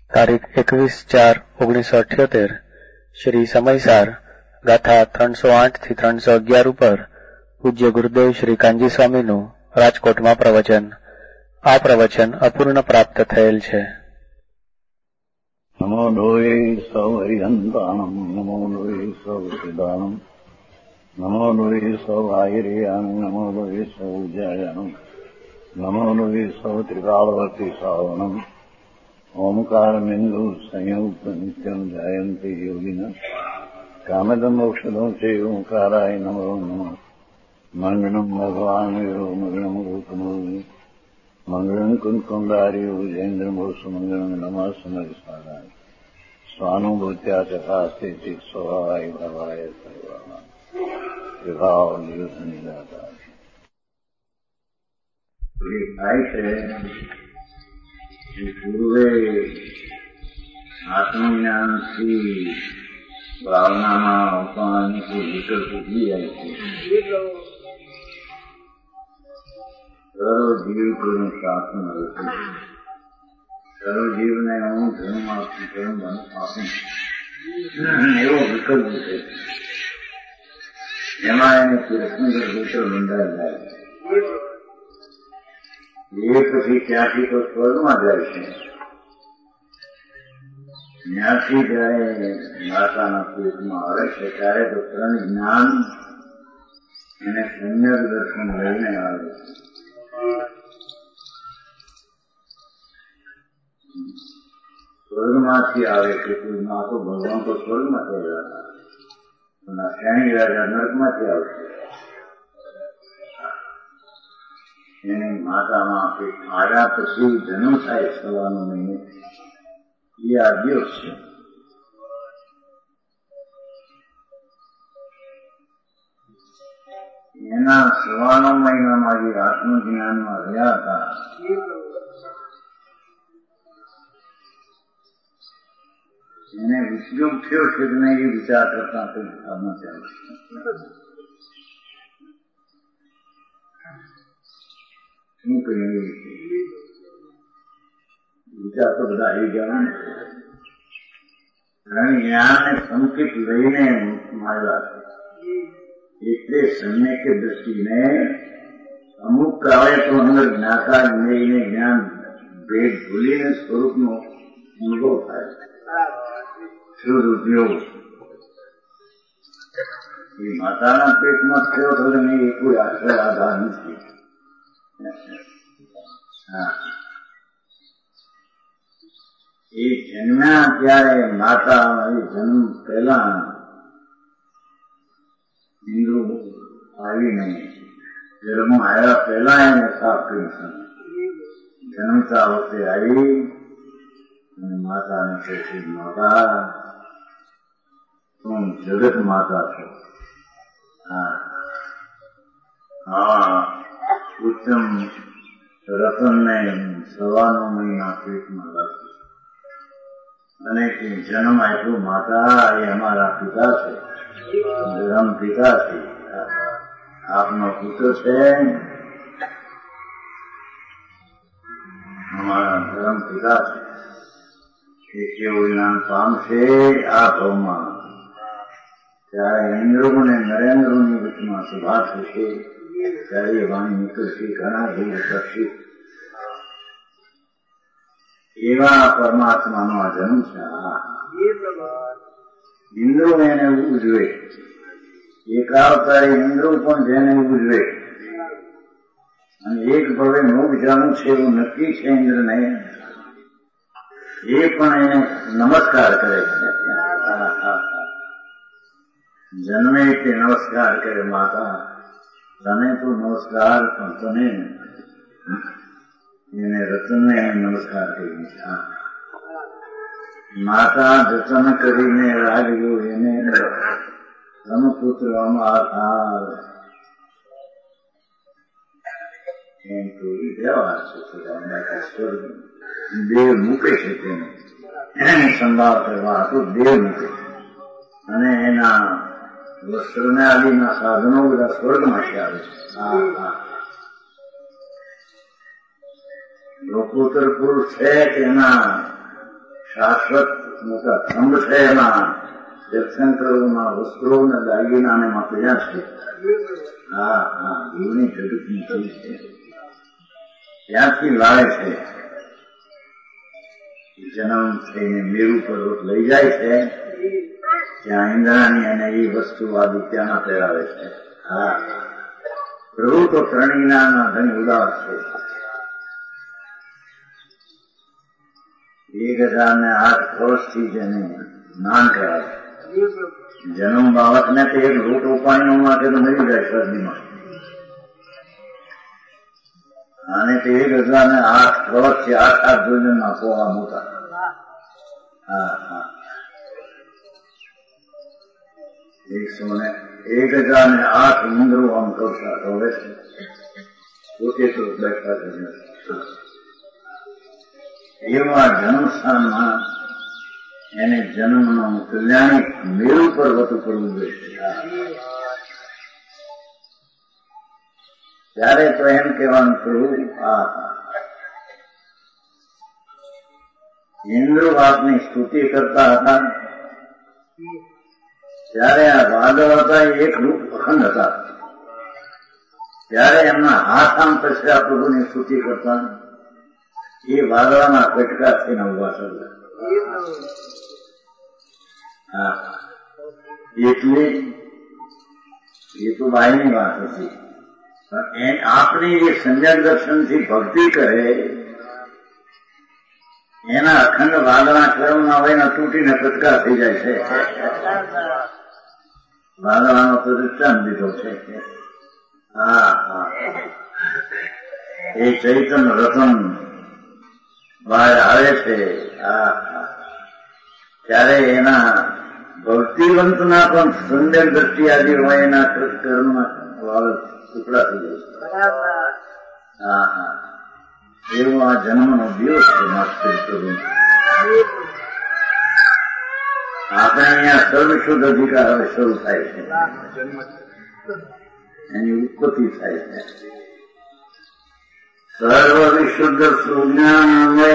તારીખ 21/4/1978 શ્રી સમયસાર ગાથા 308 થી 311 ઉપર પૂજ્ય ગુરુદેવ શ્રી કાંજી સ્વામીનું રાજકોટમાં પ્રવચન. આ પ્રવચન અપૂર્ણ પ્રાપ્ત થયેલ છે. નમો લોહે સૌ હરિહંતાણમ, નમો લોહે સૌ સિદ્ધાણમ, નમો લોહે સૌ આયર્યાણ, નમો લોહે સૌ જયાણમ, નમો લોહે સૌ ત્રિકાળવતી શ્રાવણમ. ઓમકારમિંદુ સંયુક્ત નિત્યમ જાયંતિ યોગિના કામદમોક્ષદો છે ઓંકારાય નમો નમઃ. મંગળમ ભગવાન વીરો મંગળમ ગૌતમો મંગળમ કુંકુંડાર્યો જૈન્દ્રમોષ મંગળમ નમઃ સમરસારાય સ્વાનુભૂત્યા ચકાસ્તે ચિત સ્વભાવાય ભવાય સર્વા વિભાવ નિયુદ્ધ નિરાતા. પૂર્વે આત્મજ્ઞાનથી ભાવનામાં અવસાનની કોઈ વિકલ્પ ઉભી જાય છે. સર્વ જીવ કોઈનું શાસન હતું. સર્વ જીવને હું ધર્મ આપું ધર્મ આપું એવો વિકલ્પ છે. એમાં એને કૃષ્ણ ગોચર બંધાઈ જાય. એ પછી ત્યાંથી તો સ્વર્ગમાં જાય છે. ત્યાંથી જયારે માતાના પેટમાં આવે છે ત્યારે તો ત્રણ જ્ઞાન એને સમ્યક દર્શન લઈને આવે છે. સ્વર્ગમાંથી આવે છે. માં તો ભગવાન તો સ્વર્ગમાં થયેલા અને શેણી રાજા નર્કમાંથી આવશે. એની માતામાં આવ્યા પછી જન્મ થાય 9 મહિને એ આ દિવસ છે. એના 9 મહિનામાં જે આત્મજ્ઞાનમાં રહ્યા હતા એને વિસ્યોગ થયો છે કે નહીં એ વિચાર કરતા કંઈક ભાવના ચાલે છે. શું કહીએ વિચાર તો બધા આવી ગયા ને. જ્ઞાનને સંકેત લઈને માર્યા છે. એટલે સમ્યક દ્રષ્ટિને અમુક કાળે તો અંદર જ્ઞાતા લઈને જ્ઞાન ભેદ ભૂલીને સ્વરૂપનો અનુભવ થાય છે. શુદ્ધ ઉપયોગ એ માતાના પેટમાં થયો તો એ કોઈ આશ્રય આધાર નથી. એ જન્મ્યા ત્યારે માતા એ જન્મ પહેલા ઇન્દ્રો આવીને ગર્ભમાં આવ્યા પહેલા એને સાફ કરી છે. જન્મતા વખતે આવી અને માતાને કહે છે, માતા તું જગત માતા છો. હા ઉત્તમ રતનને 9 મહિના પેટમાં રાખ્યું અને જન્મ આપ્યો. માતા એ અમારા પિતા છે, ધર્મ પિતા છે, આપનો પુત્ર છે, અમારા ધર્મ પિતા છે. એ કેવું જ્ઞાન પામશે આ ભાવમાં ત્યારે ઇન્દ્રો અને નરેન્દ્રોની વચમાં સભા થશે. ત્યારે વાણી નીકળશે ઘણા જીવ કરશે. એવા પરમાત્માનો આ જન્મ છે. ઇન્દ્રો એને ઉજવે. એક અવતારી ઇન્દ્રો પણ જેને ઉજવે અને એક ભવે મોક્ષ જાણું છે એવું નક્કી છે ઇન્દ્રને, એ પણ એને નમસ્કાર કરે છે. જન્મે તે નમસ્કાર કરે. માતા તને તો નમસ્કાર, પણ તને એને રતનને નમસ્કાર કરી. માતા જતન કરીને રાખ્યો એને ધનપુત્ર અમાર એમ તો વ્યવહાર છે. સ્વર્ગ દેવ મૂકે છે તેને એની સંભાળ કરવા તો દેવ મૂકે અને એના વસ્ત્રને આદિના સાધનો બધા સ્વર્ગમાંથી આવે છે. લોકોત્તર પુરુષ છે તેના શાશ્વત મોટા સ્તંભ છે, એમાં તીર્થંકરોમાં વસ્ત્રો ને દાગીનાને માં પડ્યા છે. હા હા, જીવની જગતની ચીજ છે, ત્યાંથી લાવે છે. જન્મ થઈને મેરુ પર્વત લઈ જાય છે, ત્યાં ઇન્દ્રાણી અને એ વસ્તુ આદિત્યના પહેરાવે છે. હા, પ્રભુ તો ત્રણિનાના ધન ઉદાસ છે. 1008 વર્ષથી જેને સ્નાન કરાવે. જન્મ બાળકને તો એક રોટો પાણી માટે તો મરી જાય શરદીમાં, અને તે 1008 વર્ષથી 8 ભોજનના પોળા મોટા. હા હા, 1008 મંદરો આમ કરતા હવે પોતે તો બેઠા છે. એવા જન્મસ્થાનમાં એને જન્મનો કલ્યાણિક મેરુ પર્વત કરવું જોઈએ. ત્યારે તો એમ કહેવાનું પ્રભુ ઇન્દ્ર વાતની સ્તુતિ કરતા હતા, ત્યારે આ વાદળ હતા એ એક રૂપ અખંડ હતા. ત્યારે એમના હાથ આમ પછ્યા પ્રભુની સ્તુતિ કરતા, એ વાદળાના કટકા થઈને ઉભા થયા. એટલે એ તો બાયની વાત હતી. આપણી જે સંજ્ઞા દર્શનથી ભક્તિ કરે એના અખંડ વાદળા કર્મના હોય તૂટીને કટકા થઈ જાય છે. વાદળાનો તો દૃષ્ટાંત દીધો છે. હા હા, એ ચૈતન્ય રતન બહાર આવે છે. હા હા, ત્યારે એના ભક્તિવંતના પણ સંદેહ દ્રષ્ટિ આદિ હોય એના કર્મના ટુકડા થઈ જાય છે. હા હા, એવો આ જન્મનો દિવસ છે. માસ્ટર પ્રભુ આપણે અહીંયા સર્વશુદ્ધ અધિકાર હવે શરૂ થાય છે, એની ઉત્પત્તિ થાય છે. સર્વ વિશુદ્ધ સુજ્ઞાનમય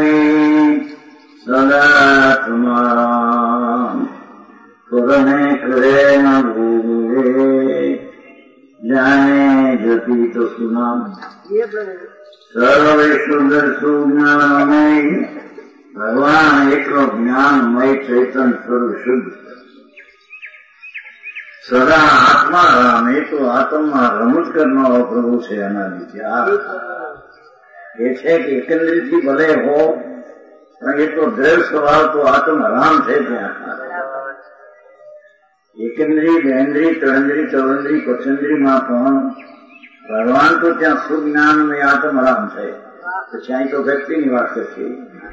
સદાત્મા કરને કરે ન ભૂલે જાણે જતી તો સુનામ. સર્વ વિશુદ્ધ સુજ્ઞાનમય ભગવાન એકલો જ્ઞાનમય ચૈતન્ય સ્વરૂપ શુદ્ધ સદા આત્મા રામ, એ તો આત્મમાં રમૂજ કરનારો પ્રભુ છે. અનાદિ એ છે કે એકંદરીથી ભલે હો પણ એ તો દ્રઢ સ્વભાવ તો આત્મ રામ છે. ત્યાં એકંદરી, બેન્દ્રી, ત્રણેન્દ્રી, ચૌન્દ્રી, પચેન્દ્રીમાં પણ ભગવાન તો ત્યાં સુજ્ઞાન ને આત્મ રામ છે. પછી અહીં તો વ્યક્તિની વાત છે.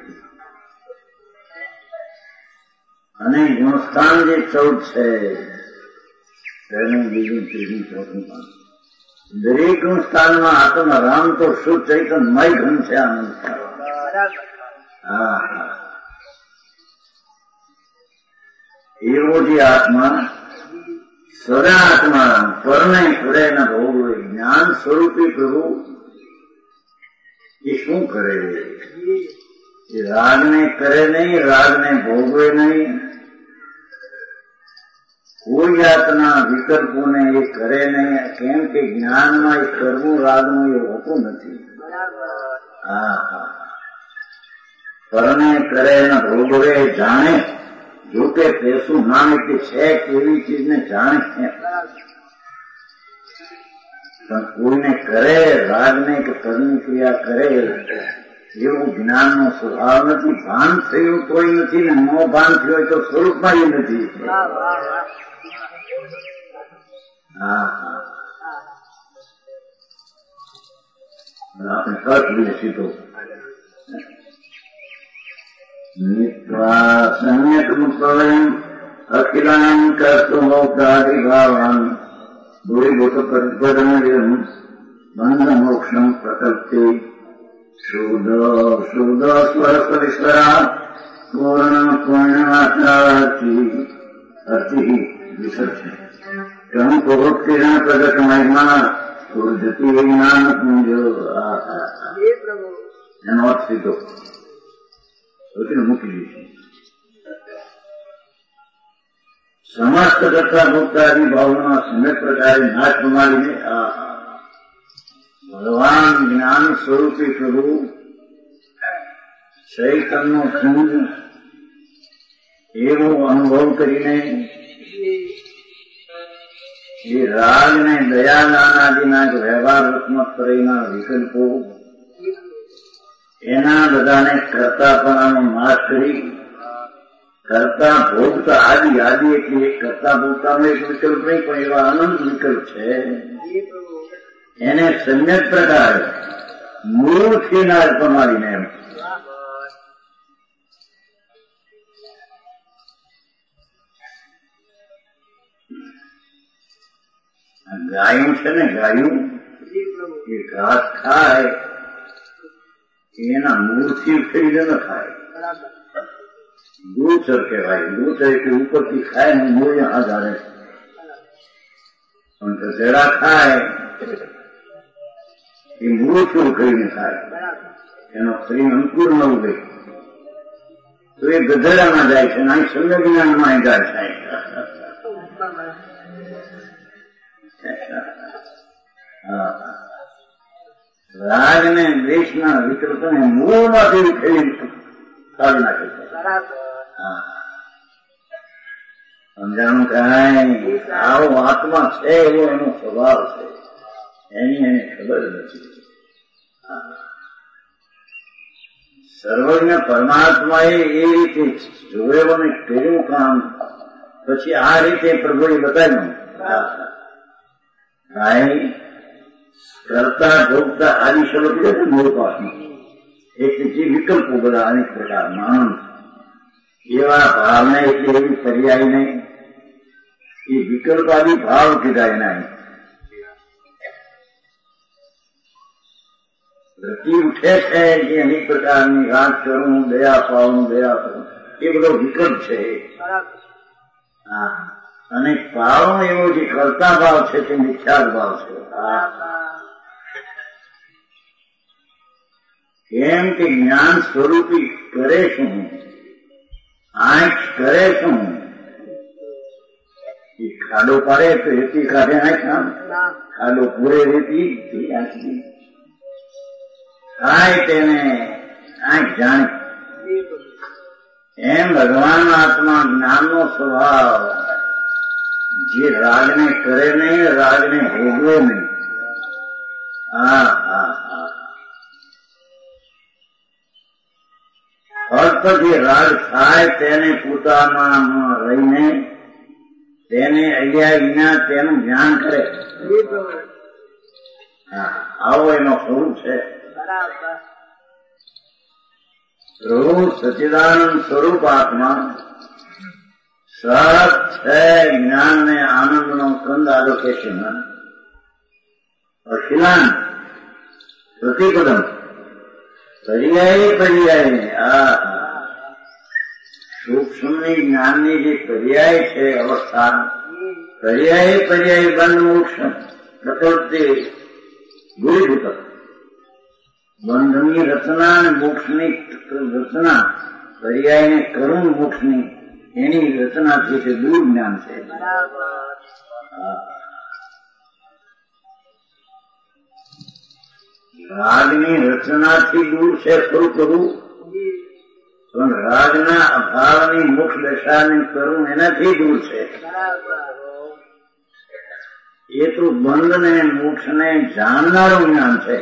અને ગુણસ્થાન જે 14 છે, પહેલું, બીજું, ત્રીજું, ચોથું, દરેક ગુણસ્થાનમાં આત્મ રામ તો શુદ્ધ ચૈતન્યમય ઘન છે. આનંદ. હા હા, એવો જે આત્મા સદા આત્મા પરને કરે ન ભોગવે જ્ઞાન સ્વરૂપી પ્રભુ એ શું કરે? એ રાગને કરે નહીં, રાગને ભોગવે નહીં, કોઈ જાતના વિકલ્પોને એ કરે નહીં. કેમ કે જ્ઞાનમાં એ કરવું રાગનું એ હોતું નથી. હા હા, પરને કરે ન ભોગવે જાણે. જોકે પેશું નામ એટલે છે કેવી ચીજને જાણે છે, પણ કોઈને કરે રાગને કે કર્મની ક્રિયા કરે એવું જ્ઞાનનો સ્વભાવ નથી. ભાન થયું કોઈ નથી ને નો ભાન થયું હોય તો સ્વરૂપમાં એ નથી. હા હા, આપણે તર્ક લઈએ સીધો. નિત્વા સમ્યક મુક્તવયમ અખિલાન કર્તુમોક્ષાધિભાવાન ભૂરિભૂત પરિપદમ બંધ મોક્ષમ પ્રકલ્પે શુદ્ધ સ્વરપરિસરા પૂર્ણ પૂર્ણમાત્રાથી અતિ વિસર્જન ભક્તિના પ્રગટ મહિમા ઉર્જતી વિજ્ઞાન પુંજ. એનો અર્થ સીધો મૂકી દીધું. સમસ્ત કરતા ભોગતાની ભાવના સમ્યક પ્રકારે નાશ પ્રમાણીને ભગવાન જ્ઞાન સ્વરૂપી પ્રભુ ચૈતન્ય પુંજ એવો અનુભવ કરીને એ રાગને દયાદાનાદિના વ્યવહાર રત્નત્રયના વિકલ્પો એના બધાને કરતાપણાનો નાશ કરી કરતા ભોગતા આદિ એટલે એક કરતા ભોગતાનો એક વિકલ્પ નહીં પણ એવા અનંત વિકલ્પ છે એને સમ્યક પ્રકારે મૂળથી નાશ પ્રમાણીને એમ ગાયું છે ને ગાયું એ ઘાસ ખાય એના મૂળથી ઉખેડીને ન ખાય દૂચર કહેવાય દૂચર એટલે ઉપરથી ખાય ને મૂળ આધારે પણ ગધેડા ખાય એ મૂળથી ઉખેડીને ખાય એનો શરીર અંકુર ન ઉગે તો એ ગધેડામાં જાય છે અને સમ્યક જ્ઞાનમાં જાય છે રાગ ને દ્વેષના વિકલ્પને મૂળમાંથી ઉખેડી કાઢી નાખે છે. સમજાણું કાંઈ આવો આત્મા છે એવો એનો સ્વભાવ છે એની એને ખબર નથી. સર્વજ્ઞ પરમાત્માએ એ રીતે જોયેલો ને કર્યું કામ પછી આ રીતે પ્રભુએ બતાવ્યું કાંઈ કરતા ભોગતા આદિ શબ્દ કીધો છે મૂળ પાસમાં એટલે જે વિકલ્પો બધા અનેક પ્રકારના આનંદ એવા ભાવને એટલે એવી પર્યાય નહીં એ વિકલ્પ આદિ ભાવ કીધા એના વૃત્તિ ઉઠે છે જે અનેક પ્રકારની રાગ કરું દયા પાવું એ બધો વિકલ્પ છે. અને ભાવ એવો જે કરતા ભાવ છે તે મિથ્યા ભાવ છે. કેમ કે જ્ઞાન સ્વરૂપી કરે શું આંખ કરે શું એ ખાડો પાડે તો રેતી કાઢે આંખ ખાડો પૂરે રેતી આંખી થાય તેને આંખ જાણે એમ ભગવાન આત્મા જ્ઞાનનો સ્વભાવ જે રાગને કરે નહીં રાગને ભોગવે નહીં. ફક્ત જે રાગ થાય તેને પોતાનામાં રહીને તેને અડ્યા વિના તેનું ધ્યાન કરે આવો એનો સ્વરૂપ છે. પ્રભુ સચ્ચિદાનંદ સ્વરૂપ આત્મા સત છે જ્ઞાન ને આનંદ નો કંદ આલોકેશન અખિલાન પ્રતિપદમ પર્યાય સૂક્ષ્મની જ્ઞાનની જે પર્યાય છે અવસ્થા પર્યાય બંધ મોક્ષ પ્રકૃતિ ગુરુભૂત બંધની રચના અને મોક્ષની રચના પર્યાયને કરુણ મોક્ષની એની રચનાથી છે દૂર જ્ઞાન છે. રાગની રચનાથી દૂર છે ખરું પ્રભુ પણ રાગના અભાવની મોક્ષ દશાની કરુણ એનાથી દૂર છે. એ તો બંધ ને મોક્ષ ને જાણનારું જ્ઞાન છે.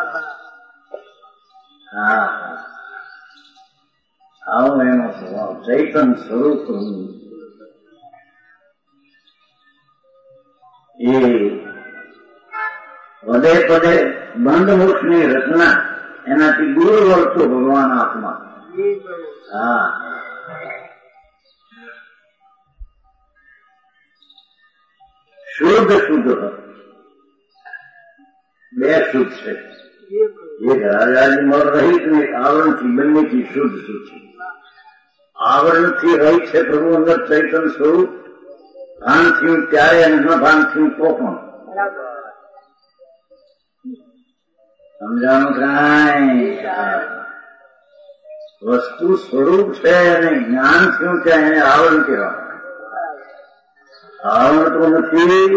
આવો એનો સ્વભાવ ચૈતન સ્વરૂપ એ પદે પદે બંધ મોક્ષની રચના એનાથી દૂર વળતો ભગવાન આત્મા. શુદ્ધ બે શુદ્ધ છે. એક રાજાની મર રહિત ને એક આવરણથી બંનેથી શુદ્ધ છે. આવરણથી રહિત છે પ્રભુ અંદર ચૈતન સ્વરૂપ ભાન થયું ત્યારે અને ન ભાન થયું તો પણ સમજાણું કાંઈ વસ્તુ સ્વરૂપ છે અને જ્ઞાન થયું ત્યાં એને આવરણ કહેવાય. આવડતો નથી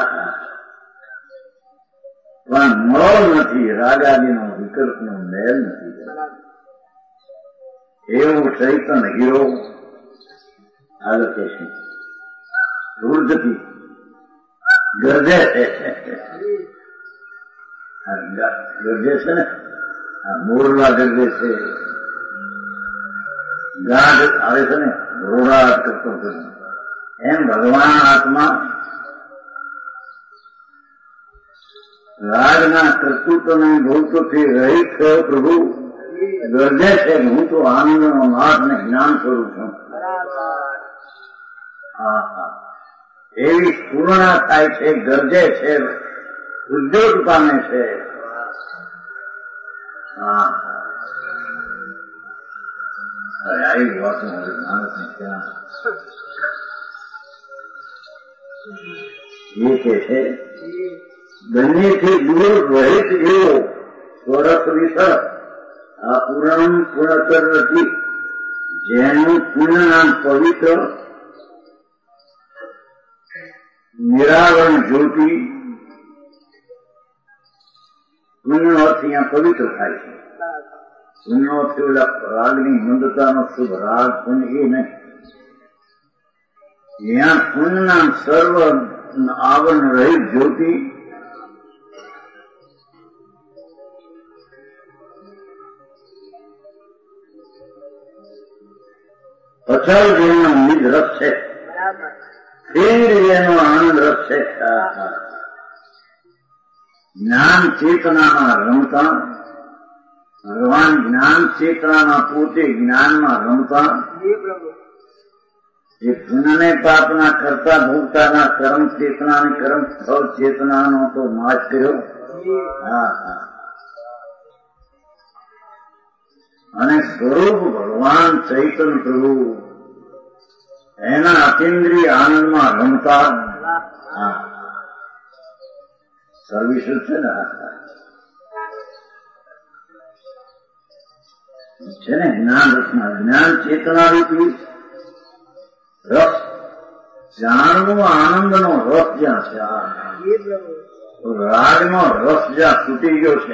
પણ મોલ નથી, રાગાદીનો વિકલ્પનો મેલ નથી. એવું ચૈતન હીરો આલોકેશન ઉર્જથી ગરજે છે. ગરજે છે ને, આ મોરલા ગરજે છે, ગાઢ આવે છે ને, રોડાટ કરતો એમ ભગવાન આત્મા રાગના કર્તૃત્વને ભૌતોથી રહિત થયો પ્રભુ ગરજે છે. હું તો આનંદનો નાથ ને જ્ઞાન કરું છું. એવી પૂર્ણા થાય છે, ગરજે છે, ઉદ્યોગ પામે છે. આવી વાતો માણસને ક્યાં એ કે છે બંનેથી દૂર રહિત એવો સ્વરસ વિસર આ પૂર્ણ પૂર્ણતર નથી. જેનું પૂર્ણ નામ પવિત્ર નિરાવરણ જ્યોતિ, પૂર્ણ અર્થ અહીંયા પવિત્ર થાય છે. પૂર્ણ અર્થ ઓલા રાગની મંદતાનો શુભ રાગ પૂર્ણ એ નહીં. यहाँ पुण्य नाम सर्व आवरण रहित ज्योति अचल જેનો નિજ રસ છે, સ્થિર જેનો આનંદ રસ છે. જ્ઞાન ચેતનામાં રમતા ભગવાન જ્ઞાન ચેતનામાં પોતે જ્ઞાનમાં રમતા એ પુણ્યને પાપના કરતા ભોગતાના કર્મ ચેતના અને કર્મ ફળ ચેતનાનો તો નાશ કર્યો. અને સ્વરૂપ ભગવાન ચૈતન્ય પ્રભુ એના અતિન્દ્રિય આનંદમાં રમતા સર્વિસ છે ને છે ને જ્ઞાન રસમાં જ્ઞાન ચેતના રૂપી રસ જાણવું આનંદનો રસ જ્યાં છે, રાગનો રસ જ્યાં તૂટી ગયો છે.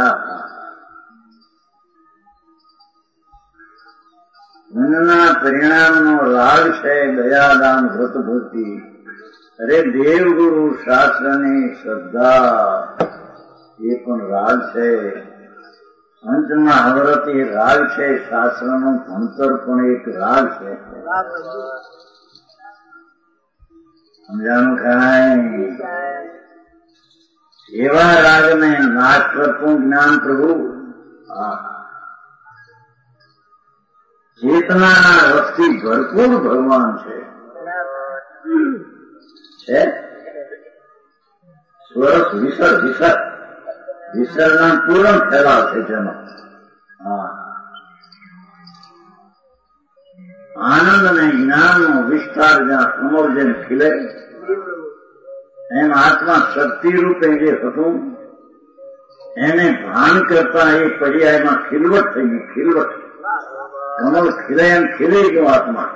મનના પરિણામનો રાગ છે દયાદાન વ્રત ભક્તિ. અરે દેવગુરુ શાસ્ત્રની શ્રદ્ધા એ પણ રાગ છે. અંતમાં હવરત એ રાગ છે. શાસ્ત્રનું ભણતર પણ એક રાગ છે. સમજાણું કાંઈ? એવા રાગને નાશ કરતું જ્ઞાન પ્રભુ ચેતનાના રસથી ભરપૂર ભગવાન છે. સ્વરસ વિસર વિસર વિસરના પૂર્ણ ફેલાવ છે જેનો આનંદ અને જ્ઞાનનો વિસ્તાર જ્યાં સમોર જેમ ખીલે એમ આત્મા શક્તિ રૂપે જે હતું એને ભાન કરતા એ પર્યાયમાં ખીલવટ થઈ ગઈ. ખીલવટ કમળ ખીલે એમ ખીલી ગયો આત્મા.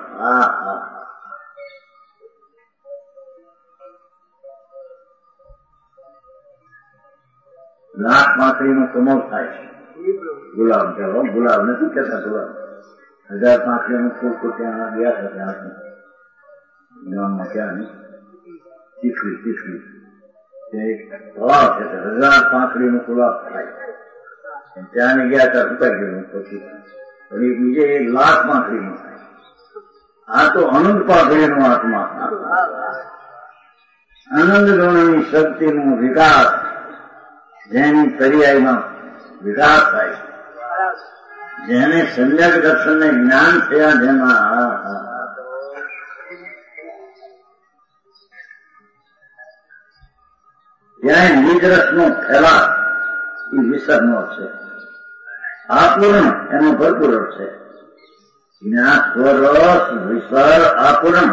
લાખ પાંખડીનું કમળ થાય છે. ગુલાબ ચાલો ગુલાબ નથી કેતા, ગુલાબ 1000 પાંખડીનું ફૂલ તો ત્યાં ગયા હતા. ત્યાં ગામમાં ક્યાં નહીં તીખડી એક તળાવ છે, 1000 પાંખડીનું ગુલાબ થાય. ત્યાં ગયા હતા સુકાઈ ગયું. પછી બીજે 1 લાખ પાંખડીનું થાય. આ તો અનંત પાંખડીનો આત્મા. આનંદ ગણની શક્તિનો વિકાસ જેની પર્યાયમાં વિકાસ થાય છે, જેને સમ્યક દર્શનને જ્ઞાન થયા, જેમાં ત્યાં નિજરસનો ફેલાવ એ વિસરનો છે. આપૂર્ણ એનો ભરપૂર છે. જ્ઞાન સ્વરસ વિસર આપૂર્ણ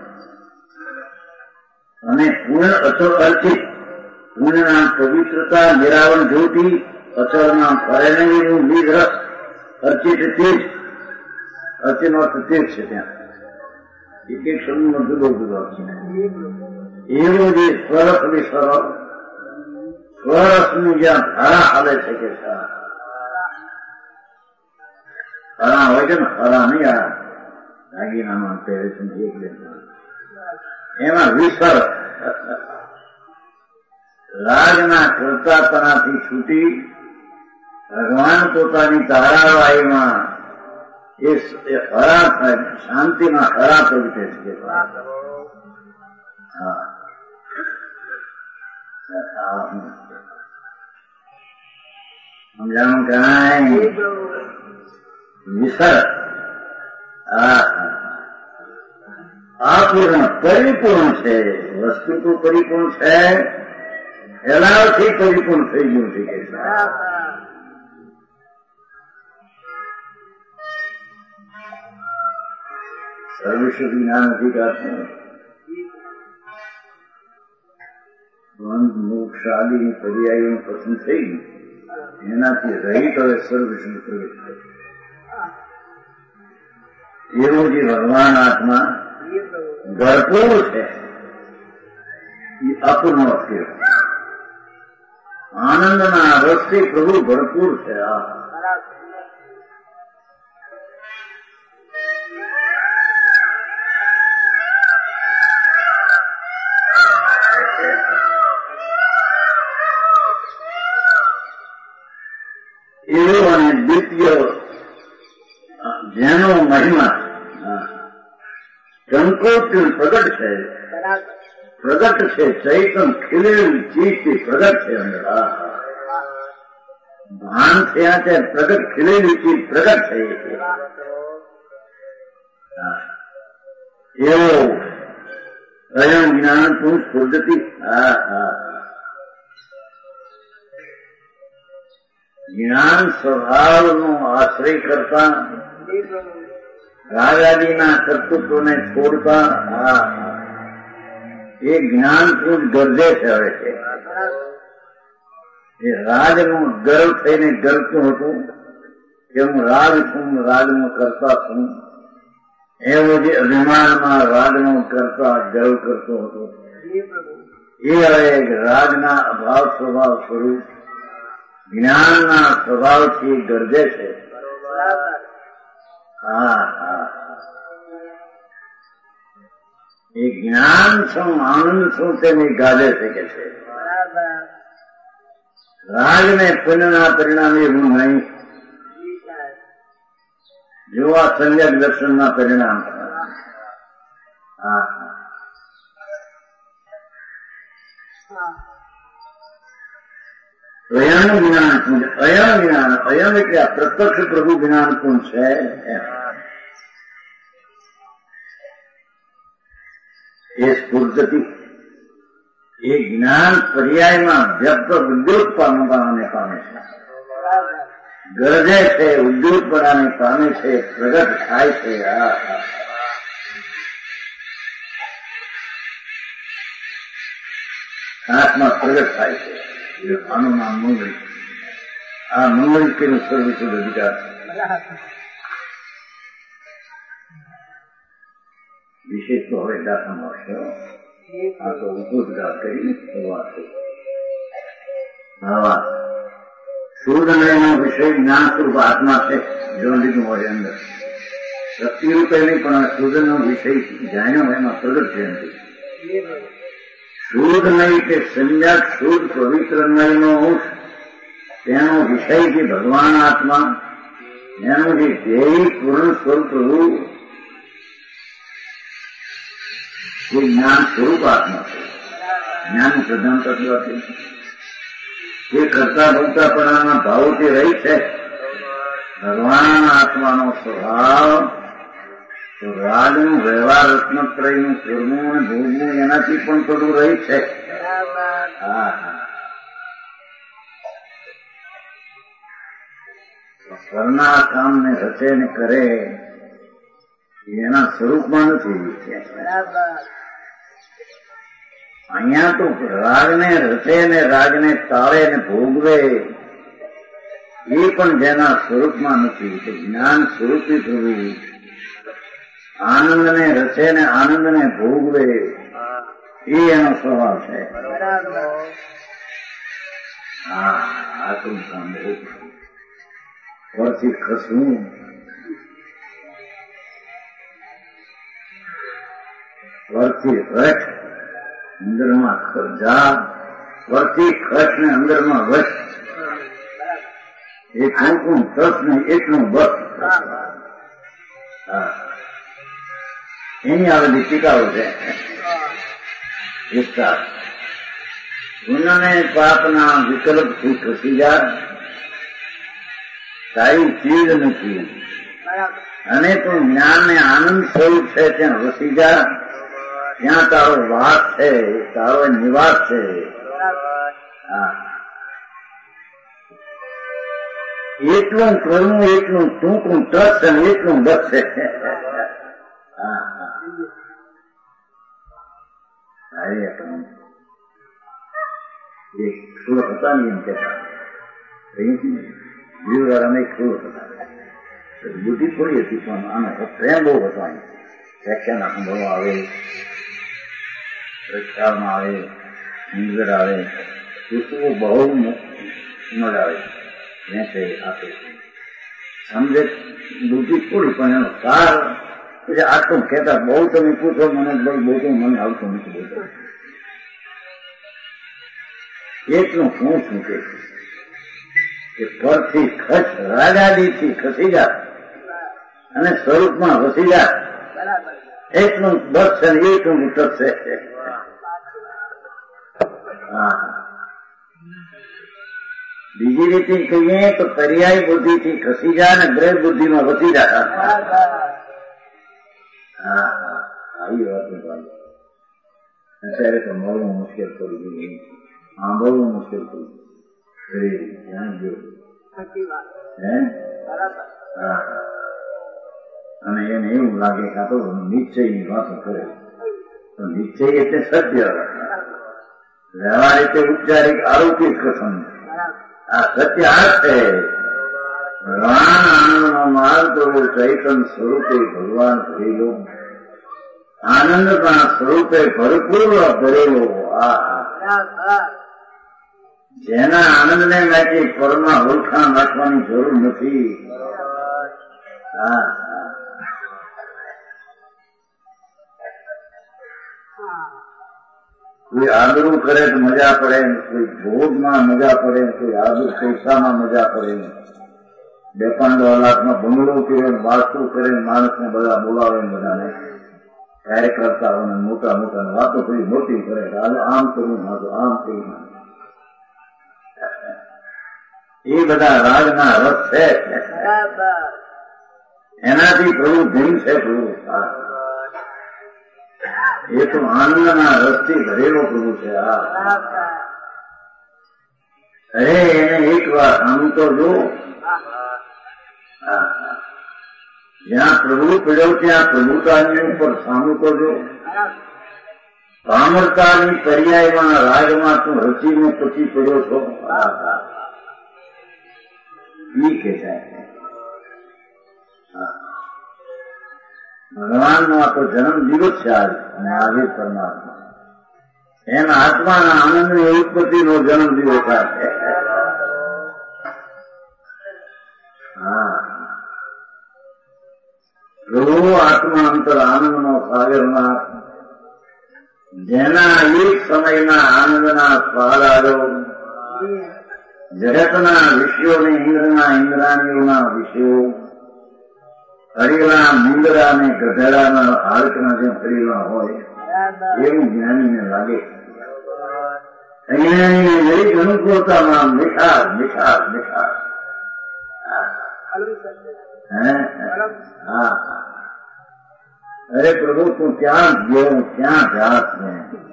અને પૂર્ણ અચળ અર્ચિત. પૂર્ણના પવિત્રતા નિરાવરણ જ્યોતિ, અચળના ફરેનું નિજ રસ, અર્ચિત તેજ. અર્ચિનો અર્થ તેજ છે. ત્યાં એક એક શબ્દનો જુદો જુદો છે. એવું જે સ્વરસ વિસરો સ્વરસની જ્યાં ધારા હાલે છે કે હરા હોય છે ને હરા નહીં આ દાગીનામાં પહેરે છે એમાં વિસર રાજના કરતાપણાથી છૂટી ભગવાન પોતાની ધારાવાહીમાં એ હરા શાંતિમાં હરા પ્રગટે છે. સમજાણું કાંઈ વિસર અપૂર્ણ પરિપૂર્ણ છે. વસ્તુ તો પરિપૂર્ણ છે, ફેલાવથી પરિપૂર્ણ થઈ ગયું છે કે સર્વસ્વ જ્ઞાન અધિકાર છે. મોક્ષ આદિની પર્યાયોનું પસંદ થઈ ગયું એનાથી રહિત હવે સર્વસ્વ પ્રવેશ થાય. એવો જે ભગવાન આત્મા ભરપૂર છે એ અપૂર્ણ અસ્થિર આનંદના રસથી પ્રભુ ભરપૂર છે. એવો અને દ્વિતીય જેનો મહિમા કંકોત્રી પ્રગટ છે ચૈતન ખીલેલી ચીજથી પ્રગટ છે. અંદર ભાન થયા છે પ્રગટ ખીલેલી ચીજ પ્રગટ થઈ એવો અયમ જ્ઞાન તું સ્ફૂર્તિ. જ્ઞાન સ્વભાવનો આશ્રય કરતા રાજાજીના કર્તૃત્વને છોડતા એ જ્ઞાન પૂજ ગરજે છે. હવે છે એ રાજનું ગર્વ થઈને ગરતું હતું કે હું રાજ છું, રાજનો કરતા છું, એવો જે અભિમાનમાં રાજનો કરતા ગર્વ કરતો હતો એ હવે રાજના અભાવ સ્વભાવ સ્વરૂપ જ્ઞાનના સ્વભાવથી ગરજે છે. એ જ્ઞાન શું આનંદ શું તેની ગાજે છે કે છે. રાજને પુણ્યના પરિણામે હું નહીં જોવા સંયક દર્શનના પરિણામ. અયમ જ્ઞાન પુંજ અયમ જ્ઞાન અયમ એટલે આ પ્રત્યક્ષ પ્રભુ જ્ઞાન પુંજ છે. એ સ્ફૂર્તિ એ જ્ઞાન પર્યાયમાં વ્યક્ત ઉદ્યોગપણાને પામે છે, ગરજે છે, ઉદ્યોગપણાને પામે છે, પ્રગટ થાય છે. આત્મા પ્રગટ થાય છે. આનું નામ મંગળી. આ મંગળી તેનું સર્વસ્વ અધિકાર છે. વિશેષ તો હવે દાખલા મળશે. આ તો ઉદ્ગાર કરીને શરૂઆત થઈ. શુદ્ધનો વિષય જ્ઞાન સ્વરૂપ આત્મા છે. જો લીધું હોય અંદર શક્તિ રૂપે નહીં, પણ શુદ્ધનો વિષય જાણ્યો એમાં પ્રગટ છે. શુદ્ધ નહીં કે સંજ્ઞાત શુદ્ધ પવિત્ર નયનો અંશ તેનો વિષય જે ભગવાન આત્મા એનું જે ધ્યેય પૂર્ણ સ્વરૂપ પ્રભુ એ જ્ઞાન સ્વરૂપ આત્મા છે. જ્ઞાન પ્રધાન તત્વ છે. એ કરતા ભોગતાપણાના ભાવોથી રહી છે. ભગવાન આત્માનો સ્વભાવ રાજનું વ્યવહાર રત્નત્રયનું સ્વર્ગનું અને ભોગનું એનાથી પણ થોડું રહી છે. કરના કામને રચે ને કરે એના સ્વરૂપમાં નથી. અહીંયા તો રાગને રચે ને રાજને તાળે ને ભોગવે એ પણ જેના સ્વરૂપમાં નથી. જ્ઞાન સ્વરૂપી થવું આનંદને રચે ને આનંદને ભોગવે એ એનો સ્વભાવ છે. હા, આટલું સાંભળવું. પરથી ખસવું, પરથી રચ, અંદરમાં ખજા, પરથી ખસ ને અંદરમાં વચ. એ ટૂંકું તસ ને એટલું બસ. એની આ બધી ટીકાઓ છે. વિસ્તાર ગુણને પાપના વિકલ્પથી ખસી જા, તારી ચીજ નથી અને તું જ્ઞાન ને આનંદ સ્વરૂપ છે ત્યાં વસી જા, ત્યાં તારો વાસ છે, તારો નિવાસ છે. એટલું કરવું, એટલું ટૂંકું ટચ અને એટલું બસ છે. એક સુરત હતા ને એમ કહેતા જીવવાળાને એક સુરત હતા. બુદ્ધિ થોડી હતી પણ આનો પ્રેમ બહુ હતો. વ્યાખ્યાન સાંભળવા આવે, પ્રચારમાં આવે, નીંદર આવે, પૂછવું બહુ મજા આવે. વેચે આપે સમજે બુદ્ધિ થોડી પણ એનો સાર પછી આટલું કહેતા. બહુ તમે પૂછો મને બહુ મને આવતું નથી બોલતો. એટલું શું શું કે પરથી ખસ રાજાદીથી ખસી જા અને સ્વરૂપમાં વસી જા, એટલું બસ છે ને એટલું ઉતરશે. બીજી રીતે કહીએ તો પર્યાય બુદ્ધિથી ખસી જા ને ગ્રહ બુદ્ધિમાં વસી જા. આવી વાત અત્યારે તો મળવું મુશ્કેલ પડી ગયું, સાંભળવું મુશ્કેલ પડી ગયું. અને એને એવું લાગે કે આ તો નિશ્ચયની વાતો કરે. તો નિશ્ચય એટલે સત્ય, વ્યવહાર રીતે ઉપચારિક આરોપિત કથન. આ સત્ય આ છે. ભગવાન આનંદનો માર્ગ તો ચૈતન સ્વરૂપે ભગવાન ભરેલો, આનંદના સ્વરૂપે ભરપૂર ભરેલો. જેના આનંદને માટે પરમાં ઓળખાણ રાખવાની જરૂર નથી. કોઈ આદરું કરે તો મજા પડે, કોઈ ભોગમાં મજા પડે, કોઈ આદર પૈસામાં મજા પડે. 2-5 લાખમાં બંગલો કરે, વાસ્તુ કરે, માણસને બધા બોલાવે, બધાને કાર્યકર્તાઓને મોટા મોટા વાતો કરી મોટી કરે. આમ કરું, આમ કરું. એ બધા રાજના રસ છે. એનાથી પ્રભુ ભીમ છે. પ્રભુ એ તો આનંદના રસથી ભરેલો પ્રભુ છે. અરે એને એક વાર આમ તો જો, જ્યાં પ્રભુ પડ્યો ત્યાં પ્રભુતાની ઉપર સામું તો જો. પામરતાની પર્યાયમાં રાજમાં તું રચીને પછી પડ્યો છો. ઈ કે જાય ભગવાનનો આ તો જન્મ દિવસ છે આજ, અને આજે પરમાત્મા એના આત્માના આનંદની ઉત્પત્તિનો જન્મ દિવસ આ છે. પ્રભુ આત્મા અંતર આનંદનો સાગરમાં, જેના એક સમયના આનંદના સ્વાદારો જગતના વિષયોને ઇન્દ્રાણીઓના વિષયો હરેલા મુંદરા અને ગધેડાના હાડકના જેમ હરેલા હોય એવું જ્ઞાનીને લાગે. જ્ઞાનીને દરેક અનુકૂળતામાં મીઠાશ મીઠાશ મીઠાશ. અરે પ્રભુ તું ક્યાં ગયો, ક્યાં જાત ને.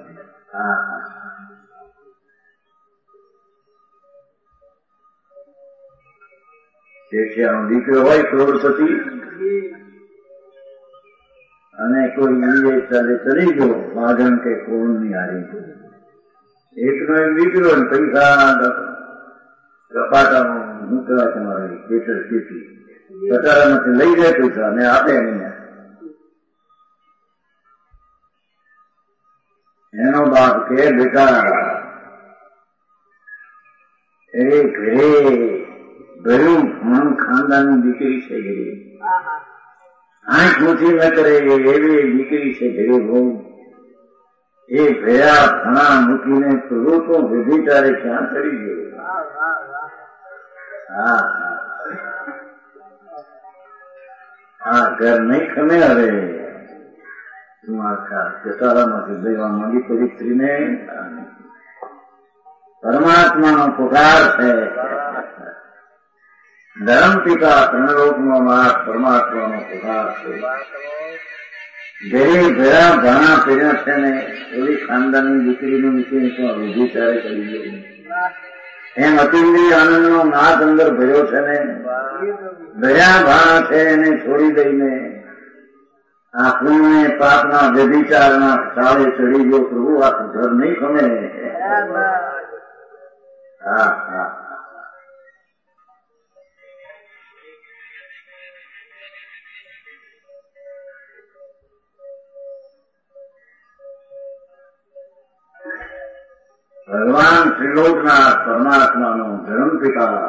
શેઠિયાનો દીકરો હોય કરોડપતિ અને કોઈ વિજય સાથે ચડી ગયો, વાઘન કે કોણની હારી એકનો એક દીકરો ને પૈસા કપાટામાં મૂકેલા તમારે ખેતર ખેતી કટારામાંથી લઈ જાય પૈસા ને આપે એને. એનો બાપ કે બેટા એ ઘરે ગયું મન ખાનદાની દીકરી છે ઘરે આંખ ઊંચી ન કરે એવી દીકરી છે ઘરે બહુ એ ભયા ભણા મૂકીને પ્રભુ તો વ્યભિચારે ક્યાં ચડી ગયો આ ઘર નહીં ખમે હવે તું આખા કટારામાંથી દેવા માંગી પડી સ્ત્રીને પરમાત્માનો પુકાર છે ધર્મ પિતા ત્રણલોકનો નાથ પરમાત્માનો પુકાર છે ઘરે ભયા ભાણા પીર્યા છે ને એવી ખાનદાની દીકરીને મૂકીને તો વ્યભિચારે ચડી ગયો એમ અતિન્દ્રિય આનંદનો નાદ અંદર ભર્યો છે ને ભયા ભાણા છે એને છોડી દઈને આ પુણ્ય પાપના વ્યભિચારના ચાળે ચડી ગયો પ્રભુ આ ઘર નહીં ગમે ભગવાન ત્રિલોકના પરમાત્માનો ધર્મ પિતા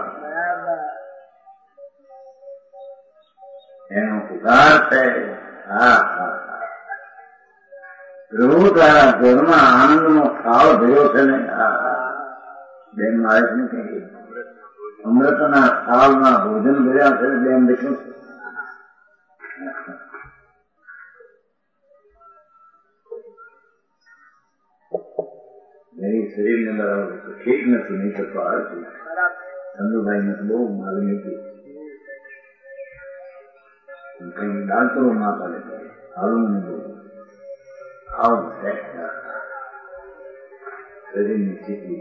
એનો પુકાર છે પ્રભુ તારા ઘરમાં આનંદનો થાળ ભર્યો છે ને બેન મારે ને કહીએ અમૃતના થાળના ભોજન ભર્યા છે બેન દેખ્યું છે मेरी शरीर में अंदर ठीक नहीं नहीं कर पा रही थी चंदूभाई ने तो बहुत मालूम थी कहीं डॉक्टरों ना पड़े मालूम नहीं बोले आओ शरीर में स्थिति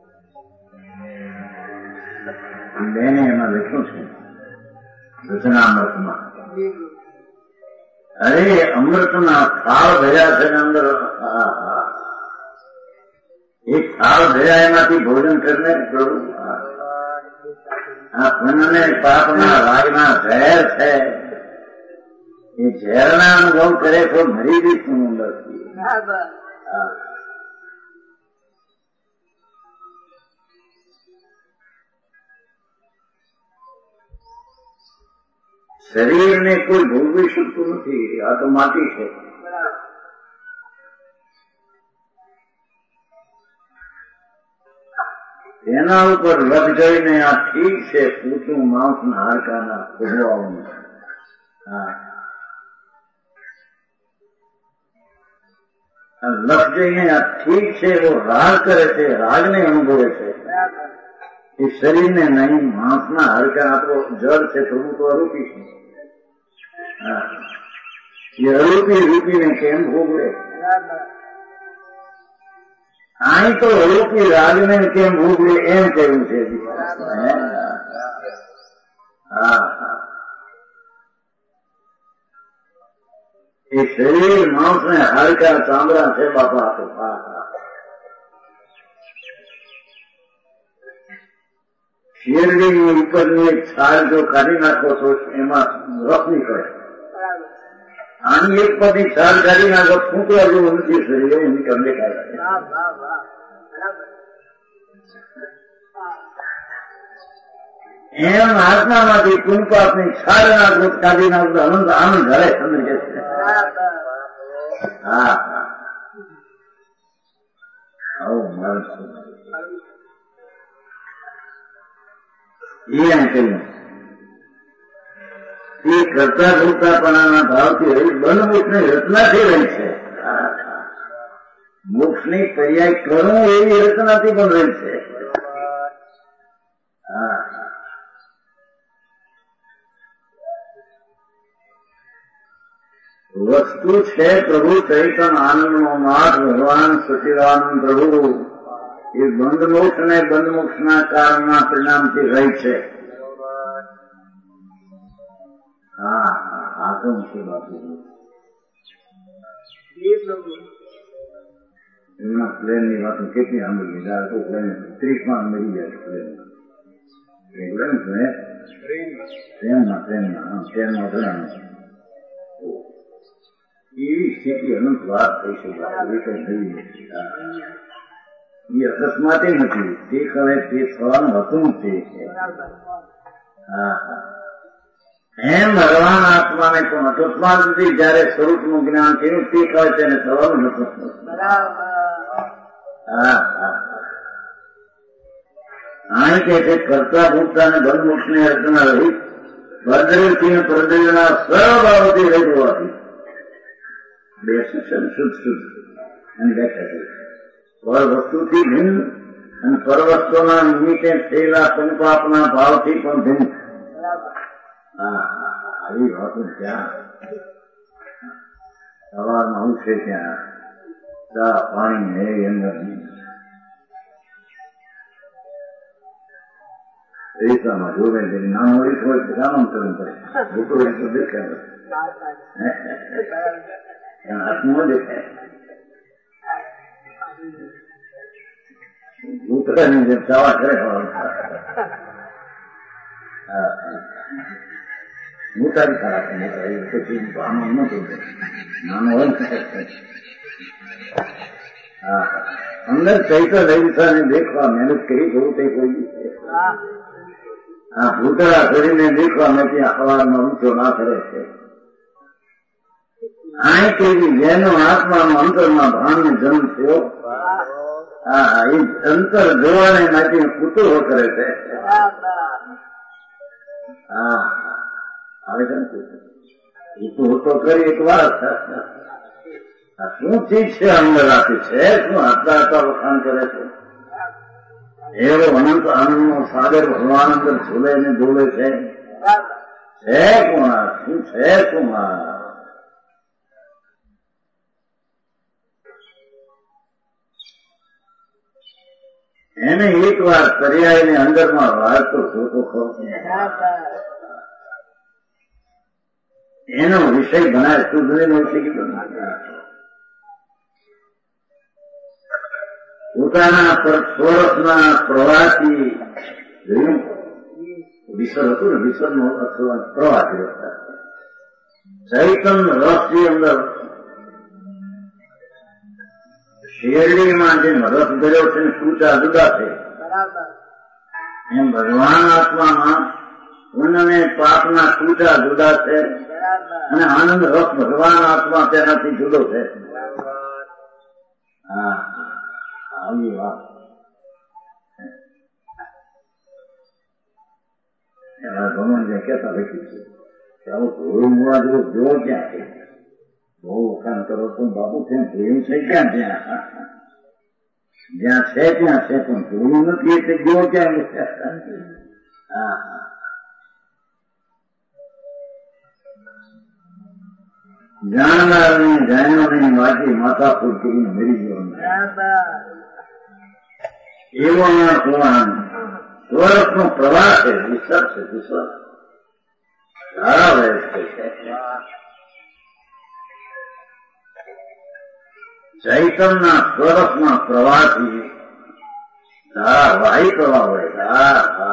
मैंने एમાં લખ્યું છે રચનામૃતમાં અરે અમૃતના થાળ ભર્યા છે અંદર एक थाल भया एमांथी भोजन करने प्रभु आ पुण्य पापना रागना ઝેર છે એ ઝેરના અનુભવ કરે તો મરી બી શું અંદર શરીરને કોઈ ભોગવી શકતું નથી આ તો માટી છે એના ઉપર લગ જઈને આ ઠીક છે પૂછું માંસના હાડકાના ભોગવવાનું લગ જઈને આ ઠીક છે એવો રાગ કરે છે રાગને અનુભવે છે એ શરીરને નહીં માંસના હાડકા આપણો જળ છે પ્રભુ તો અરૂપી છે એ અરૂપી રૂપીને કેમ ભોગવે અહીં તો અરૂપી રાજને કેમ ભોગવે એમ કહ્યું છે એ શરીર માંસ ને હાડકા ચામડા છે બાપા તો શેરડીની ઉપરની એક છાલ જો કાઢી નાખો તો એમાં રસ નીકળે આની એક પછી છાલ કાઢી નાખો ફૂંકવા જેવું નથી શરીર એવું નીકળ દેખાય એમ આત્મામાંથી કુંપાપની છાલ નાખો કાઢી નાખો આનંદ આનંદ ઘરે સમજે છે આવું માણસ એમ કહ્યું એ કરતા ધોતાપણાના ભાવથી રહી બંધ મોક્ષની રચનાથી રહી છે મોક્ષની પર્યાય કરવું એવી રચનાથી પણ રહી છે વસ્તુ છે પ્રભુ ચૈતન્ય આનંદનો નાથ ભગવાન સચિદાનંદ પ્રભુ એ બંધ મોક્ષ ને બંધ મોક્ષના કારણના પરિણામથી રહી છે આગમ છે બાપુ એમના પ્લેનની વાત કેટલી સાંભળી જાય તો પ્લેન 30 મરી જાય પ્લેન ટ્રેનમાં એવી સ્થિતિ અનંત વાર થઈ શકે, એ કઈ થઈ નથી. એ અકસ્માતે નથી, તે કાળે તે થવાનું હતું તે. એમ ભગવાન આત્માને પણ અકસ્માત નથી, જયારે સ્વરૂપનું જ્ઞાન થયું તે કાળે તેને થવાનું નથી. આને કે છે કરતા ભૂતતા અને બંધમુક્ષ ની રચના રહી ભદ્રથી પ્રદ્રના સભાવથી રહી હોવાથી બે શિક્ષણ શુદ્ધ એની વ્યાખ્યા કરી. પર વસ્તુથી ભિન્ન અને પરવસ્તુના નિમિત્તે થયેલા સંપાપના ભાવથી પણ ભિન્ન. આવી વાતો ત્યાં સવારમાં આવું છે, ત્યાં ચા પાણી હે અંદર રેસામાં જોવે નાનો રીત હોય રામ કરવું પડે, મોટો રીત તો દેખાય હાથમાં દેખાય. ભૂતરાની જેમ ચાવા કરે મોટાની ખરાબ મોટા એ પછી આમાં નતું નાનો હોય. અંદર ચૈત્ર રવિસાને દેખવા મહેનત કરી થયું તે કોઈ ભૂતળા શરીરને દેખવા નથી અખબારમાં ઊંચો ના કરે છે. આ કેવી જેનો આત્માનો અંતરમાં ભાનને જન્મ થયો, એ અંતર જોવાને માટે કુતૂહલ કરે છે. આવે છે ને કુતૂહલ તો કરી એક વાર શું ચીજ છે અંદર આપી છે, શું આટલા આટલા વખાણ કરે છે. એવો અનંત આનંદનો સાગર ભગવાન અંદર ઝૂલે ને ઝૂલે છે. કોણ શું છે, શું એને એક વાર પર્યાયને અંદરમાં વાળતો જોતો ખરો, એનો વિષય બનાવે શુદ્ધનો એટલે કીધું પોતાના સ્વરસના પ્રવાહથી વિસર હતું ને, વિસરનો પ્રવાહ ચૈતન રસની અંદર શેરડીમાં જે રસ ગયો છે ને સૂચા જુદા છે, એમ ભગવાન આત્મામાં પુણ્યને પાપના સૂચા જુદા છે અને આનંદ રસ ભગવાન આત્મા તેનાથી જુદો છે. આવી વાત ભગવાન જે કહેતા લખ્યું છે કે આવું ધોળું મૂળા જેવું જો ક્યાં છે, બહુ વખાણ કરો તો બાપુ છે ધોળું છે ક્યાં, જ્યાં છે ત્યાં છે પણ ધોળું નથી એટલે જો ક્યાં. જાણનારની જાણવાની વાંચી માથા પર કરીને મરી ગયો એવો સ્વરસનો પ્રવાહ છે, વિસર છે, વિસર સારા વયસ છે. ચૈતનના સ્વરસના પ્રવાહથી ધારાવાહી પ્રવાહ હોય.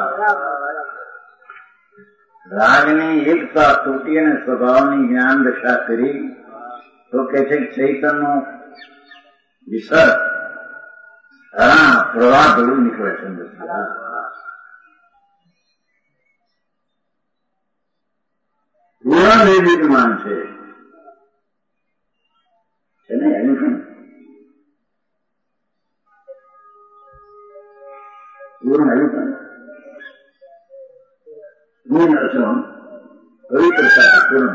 રાગની એકતા તૂટી અને સ્વભાવની જ્ઞાન દશા કરી તો કે છે ચૈતનનો વિસર પ્રવાહ ભરું નીકળે છે. પૂર્ણ નિર્વિદ્યમાન છે ને એનું શું પૂર્ણ આવ્યું પૂર્ણ અસમ પવિત્રતા પૂર્ણ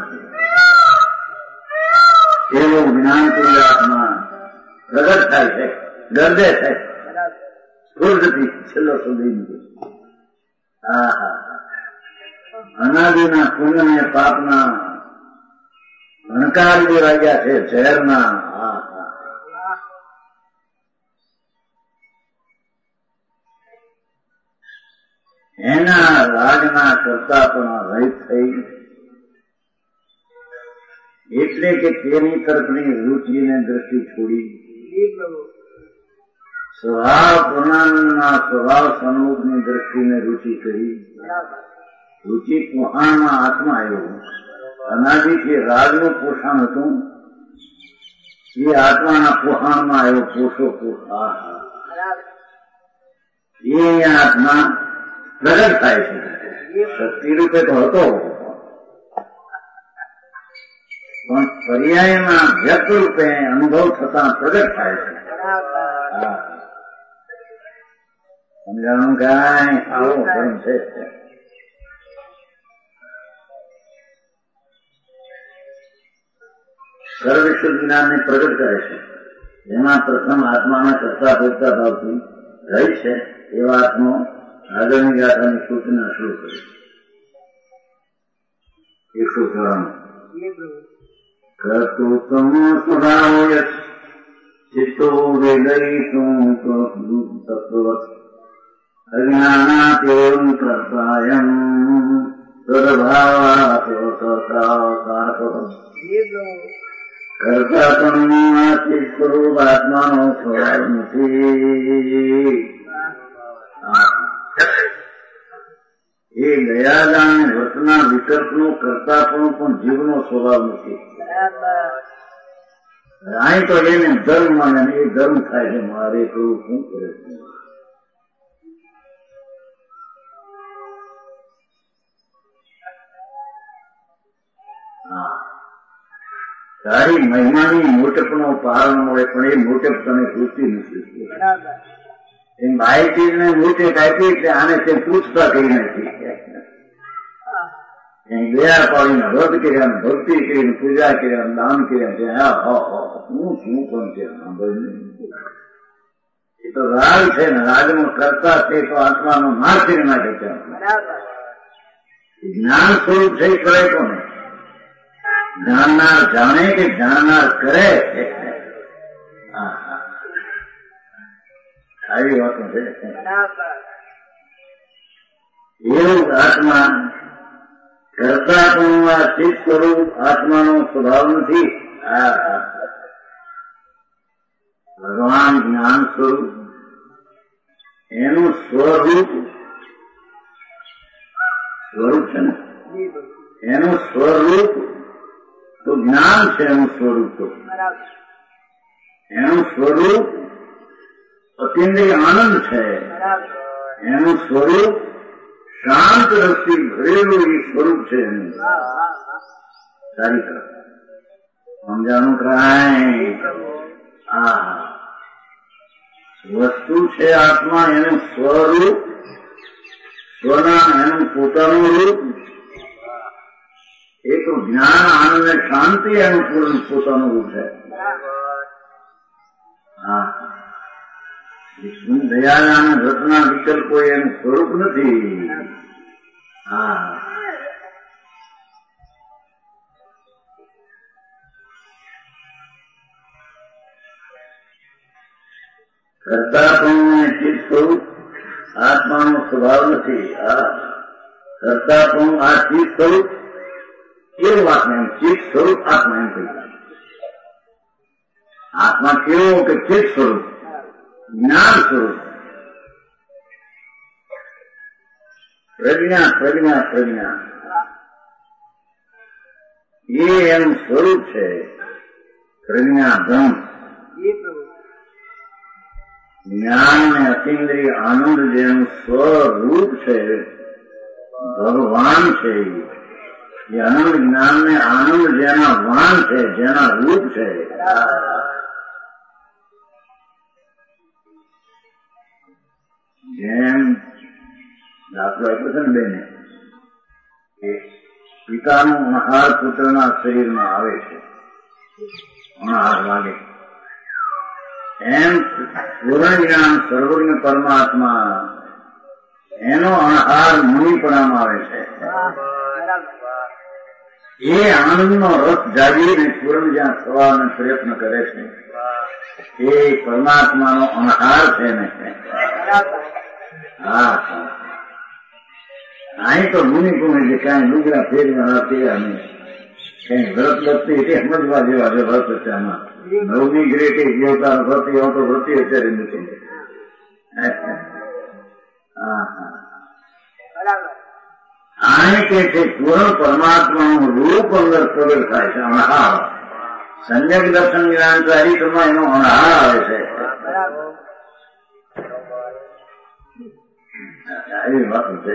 છે એવું જ્ઞાન પૂર્ણાત્મા પ્રગટ થાય છે, ગર્દે છે સ્ફૂર્તિ છેલ્લો સુધી. અનાદિના પુણ્ય પાપના ભણકાર જે વાગ્યા છે ઝેરના, એના રાગના કરતા પણ રહિત થઈ એટલે કે તેની તરફની રુચિને દ્રષ્ટિ છોડી સ્વભાવ પૂર્ણાનંદના સ્વભાવ સ્વરૂપની દ્રષ્ટિને રુચિ કરી. રુચિ પોષણમાં આત્મા આવ્યો. અનાદિથી રાગનું પોષણ હતું એ આત્માના પોહાણમાં આવ્યો પોષો પોષા એ અહીંયા આત્મા પ્રગટ થાય છે. શક્તિ રૂપે તો હતો પણ પર્યાયમાં વ્યક્ત રૂપે અનુભવ થતા પ્રગટ થાય છે. સમજાણું કાંઈ આવો ધર્મ છે. સર્વવિશુદ્ધ જ્ઞાનને પ્રગટ કરે છે. જેમાં પ્રથમ આત્માના કરતા ભોગતા ભાવથી રહી છે એવા આત્મો આગળની ગાથાની સૂચના શરૂ કરી. 194 કર્તુત્વમ સ્વભાવ ચિત્તો વેદયિતું તત્વવત અજ્ઞાનાત્યેવં કર્તાયં તદભાવાત્મકારક કરતા પણ સ્વરૂપાત્માનો સ્વભાવ નથી. એ દયાદાન વ્રતના વિકલ્પનો કરતાપણું પણ જીવનો સ્વભાવ નથી. અહીં તો એને ધર્મ માને એ ધર્મ થાય છે. મારે થોડું શું કરે છે. તારી મહિમાની મોટપનો પાર ન મળે પણ એ મોટપ તને પૂછતી નથી. એ માહિતીને મોટેપ આપી એટલે આને તે પૂછતા કરી નાખી. દયા પાડીને વ્રત કર્યા, ભક્તિ કરીને, પૂજા કર્યા, દાન કર્યા. હું શું પણ છે એ તો રાગ છે ને. રાગનો કરતા છે તો આત્માનો નાશ કરી નાખે છે. જ્ઞાન સ્વરૂપ છે એ કરે કોને? જાણનાર જાણે કે જાણનાર કરે. આવી વાતો છે. એવું આત્મા કરતા પણ આ ચિત્ત સ્વરૂપ આત્માનો સ્વભાવ નથી. ભગવાન જ્ઞાન સ્વરૂપ એનું સ્વરૂપ છે ને. એનું સ્વરૂપ તો જ્ઞાન છે. એનું સ્વરૂપ તો એનું સ્વરૂપ અતિન્દ્રિય આનંદ છે. એનું સ્વરૂપ શાંત રસથી ભરેલું એ સ્વરૂપ છે. એનું સારી તરફ સમજાનું કાંઈ વસ્તુ છે આત્મા. એનું સ્વરૂપ સ્વના એનું પોતાનું રૂપ એ તો જ્ઞાન આનંદ ને શાંતિ એનું પૂર્ણ પોતાનું રૂપ છે. દયાના રત્ના વિકલ્પો એનું સ્વરૂપ નથી. કરતા પણ ચિત્ત સ્વરૂપ આત્માનો સ્વભાવ નથી. કરતા પણ આ ચિત્ત સ્વરૂપ એવું આત્મા એમ ચિત્ત સ્વરૂપ આત્મા એમ કહી. આત્મા કેવો કે ચિત્ત સ્વરૂપ જ્ઞાન સ્વરૂપ પ્રજ્ઞા પ્રજ્ઞા પ્રજ્ઞા એ એનું સ્વરૂપ છે. પ્રજ્ઞા બ્રહ્મ જ્ઞાન અને અતિન્દ્રિય આનંદ જેનું સ્વરૂપ છે ભગવાન છે. એ આનંદ જ્ઞાન ને આનંદ જેના વાન છે, જેના રૂપ છે. જેમ દાખલો આપ્યો છે ને બેને કે પિતાનો અણહાર પુત્રના શરીરમાં આવે છે, અણહાર લાગે, એમ પૂર્ણ જ્ઞાન સર્વજ્ઞ પરમાત્મા એનો અણહાર મુનિપણામાં આવે છે. એ આનંદનો રસ જાગીને પૂર્ણ જ્યાં થવાનો પ્રયત્ન કરે છે એ પરમાત્માનો અણહાર છે ને. અહીં તો મુનિ ગુણે જે કાંઈ લુગડા ફેરવા તેવા નહીં, કઈ વ્રત લગતી તે સમજવા જેવા જે વ્રત છે. આમાં નવમી ગ્રેટી દેવતા વ્રતિ તો વ્રતિ અત્યારે નથી. આને કે છે પૂર્ણ પરમાત્માનું રૂપ અંદર પ્રગટ થાય છે. અણહાર સંજ્ઞક દર્શન જ્ઞાન ચારિત્રમાં એનો અણહાર આવે છે. એવી વાત છે.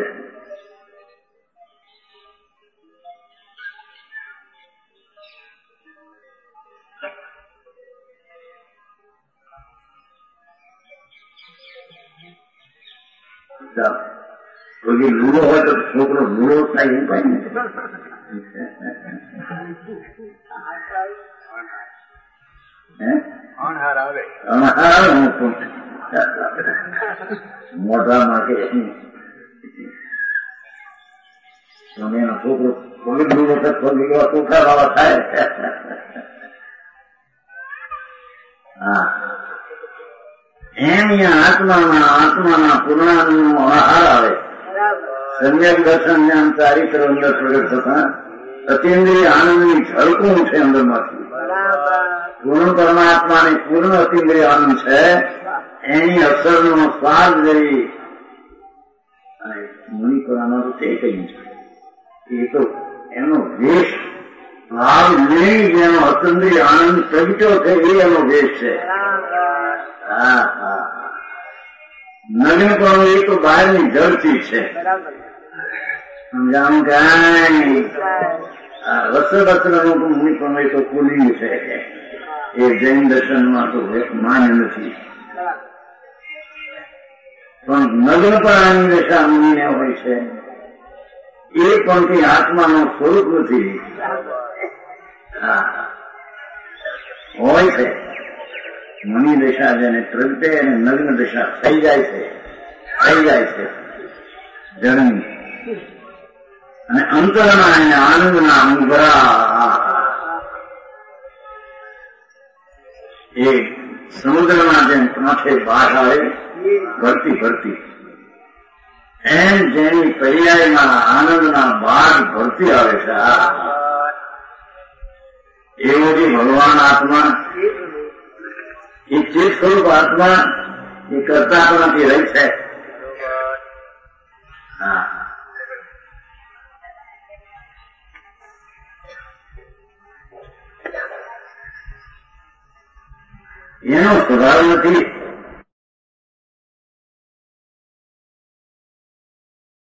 કોઈ લૂડો હોય તો છોકરો લૂડો થાય એવું કઈ નહીં. મોઢા માટે તમે એનો છોકરો કોઈ લૂડો થાય ચોખા વાળા થાય. હા, એમ આત્માના પૂર્ણાનંદનો આહાર આવે. સમ્યક દર્શન જ્ઞાન ચારિત્ર અંદર પ્રગટ થતા અતિન્દ્રિય આનંદની ઝળકું છે અંદરમાંથી. પૂર્ણ પરમાત્માની પૂર્ણ અતિન્દ્રિય આનંદ છે. એની અસરનો સ્વાદ લઈ મુનિ પુરાણમાં તે કહ્યું છે. એ તો એનો વેશ ભાવ લઈ જેનો અતિન્દ્રિય આનંદ પ્રગટ્યો છે એ એનો વેશ છે. હા હા, નગ્ન પણ એ તો બહારની જળથી છે. સમજાણું કઈ વસ્ત્ર નું મુનિ પણ એ તો ખુલ્યું છે. એ જૈન દર્શનમાં તો માન્ય નથી. પણ નગ્ન પણ આની દશા મુનિને હોય છે. એ પણ કઈ આત્માનું સ્વરૂપ નથી. હા, હોય છે. મુનિ દશા જેને પ્રગટે અને નગ્ન દશા થઈ જાય છે જળની. અને અંતરના એને આનંદના અનુભરા એ સમુદ્રમાં જેમ કાંઠે બાઢ આવે ભરતી એમ જેની પર્યાયમાં આનંદના બાઢ ભરતી આવે છે. એવો જે ભગવાન આત્મા એ ચિત્ત સ્વરૂપ આત્મા એ કરતાપણાથી રહી છે. હા, એનો સ્વભાવ નથી